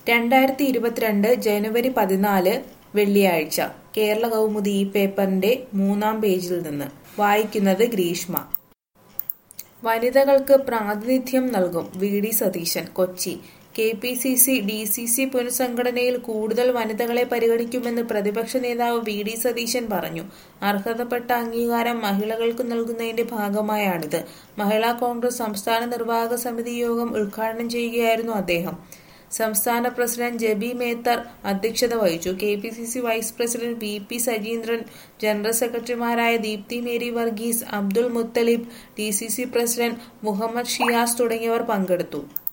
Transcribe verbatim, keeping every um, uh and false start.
രണ്ടായിരത്തി ഇരുപത്തിരണ്ട് ജനുവരി പതിനാല് വെള്ളിയാഴ്ച കേരള കൗമുദി ഈ പേപ്പറിന്റെ മൂന്നാം പേജിൽ നിന്ന് വായിക്കുന്നത് ഗ്രീഷ്മ. വനിതകൾക്ക് പ്രാതിനിധ്യം നൽകും V D Satheesan Kochi. K P C C D C C പുനഃസംഘടനയിൽ കൂടുതൽ വനിതകളെ പരിഗണിക്കുമെന്ന് പ്രതിപക്ഷ നേതാവ് വി ഡി സതീശൻ പറഞ്ഞു. അർഹതപ്പെട്ട അംഗീകാരം മഹിളകൾക്ക് നൽകുന്നതിന്റെ ഭാഗമായാണിത്. മഹിളാ കോൺഗ്രസ് സംസ്ഥാന നിർവാഹക സമിതി യോഗം ഉദ്ഘാടനം ചെയ്യുകയായിരുന്നു അദ്ദേഹം. സംസ്ഥാന പ്രസിഡന്റ് ജെബി മേത്തർ അധ്യക്ഷത വഹിച്ചു. K P C C vice president V P Sajeendran, general സെക്രട്ടറിമാരായ Deepthi Mary Varghese, Abdul Muthalib, D C C president Muhammad Shiyas തുടങ്ങിയവർ പങ്കെടുത്തു.